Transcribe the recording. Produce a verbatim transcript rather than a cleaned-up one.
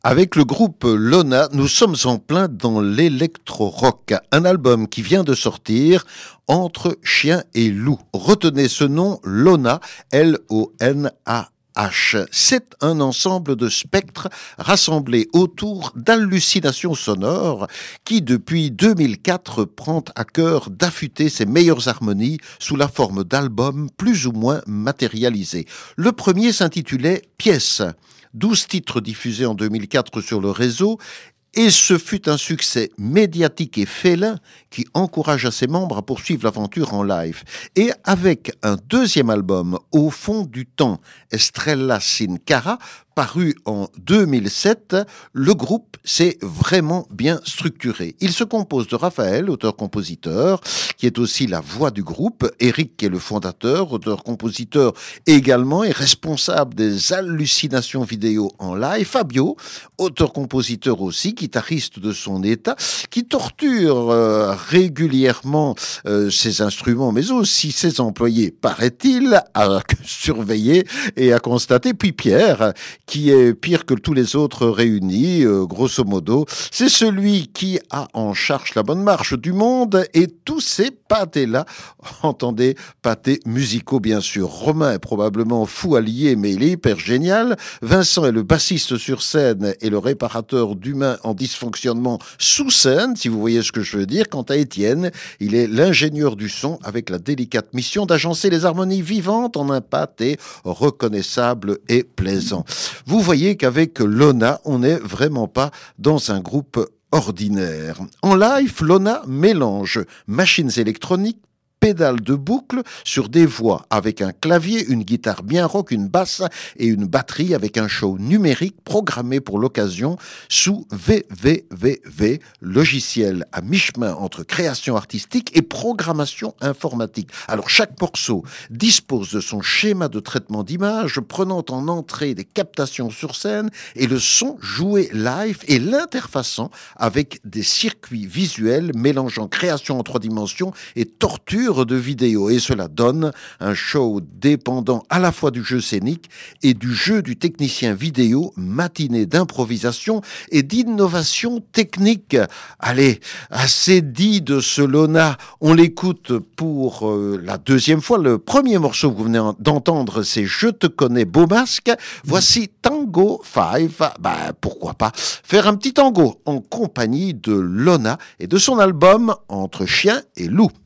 Avec le groupe Lona, nous sommes en plein dans l'électro-rock, un album qui vient de sortir, Entre chien et loup. Retenez ce nom, Lona, L O N A H. C'est un ensemble de spectres rassemblés autour d'hallucinations sonores qui, depuis deux mille quatre, prend à cœur d'affûter ses meilleures harmonies sous la forme d'albums plus ou moins matérialisés. Le premier s'intitulait Pièces. douze titres diffusés en deux mille quatre sur le réseau, et ce fut un succès médiatique et félin qui encourage à ses membres à poursuivre l'aventure en live. Et avec un deuxième album, Au fond du temps, Estrella sin cara, paru en deux mille sept, le groupe s'est vraiment bien structuré. Il se compose de Raphaël, auteur-compositeur, qui est aussi la voix du groupe, Eric, qui est le fondateur, auteur-compositeur également, et responsable des hallucinations vidéo en live, Fabio, auteur-compositeur aussi, guitariste de son état, qui torture euh, régulièrement euh, ses instruments, mais aussi ses employés, paraît-il, à surveiller et à constater. Puis Pierre, qui est pire que tous les autres réunis, euh, grosso modo. C'est celui qui a en charge la bonne marche du monde et tous ces pâtés-là, entendez, pâtés musicaux bien sûr. Romain est probablement fou allié, mais il est hyper génial. Vincent est le bassiste sur scène et le réparateur d'humains en dysfonctionnement sous scène, si vous voyez ce que je veux dire. Quant à Étienne, il est l'ingénieur du son avec la délicate mission d'agencer les harmonies vivantes en un pâté reconnaissable et plaisant. Vous voyez qu'avec Lona, on n'est vraiment pas dans un groupe ordinaire. En live, Lona mélange machines électroniques, pédales de boucle sur des voix avec un clavier, une guitare bien rock, une basse et une batterie avec un show numérique programmé pour l'occasion sous V V V V, logiciel à mi-chemin entre création artistique et programmation informatique. Alors chaque morceau dispose de son schéma de traitement d'image prenant en entrée des captations sur scène et le son joué live et l'interfaçant avec des circuits visuels mélangeant création en trois dimensions et torture de vidéo, et cela donne un show dépendant à la fois du jeu scénique et du jeu du technicien vidéo, matinée d'improvisation et d'innovation technique. Allez, assez dit de ce Lona, on l'écoute pour euh, la deuxième fois. Le premier morceau que vous venez d'entendre, c'est Je te connais beau masque. Voici Tango cinq, bah pourquoi pas faire un petit tango en compagnie de Lona et de son album Entre chien et loup.